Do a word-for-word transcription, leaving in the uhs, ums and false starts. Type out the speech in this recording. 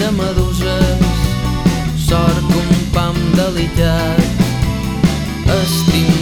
de meduses, sort que un pam delicat. Estim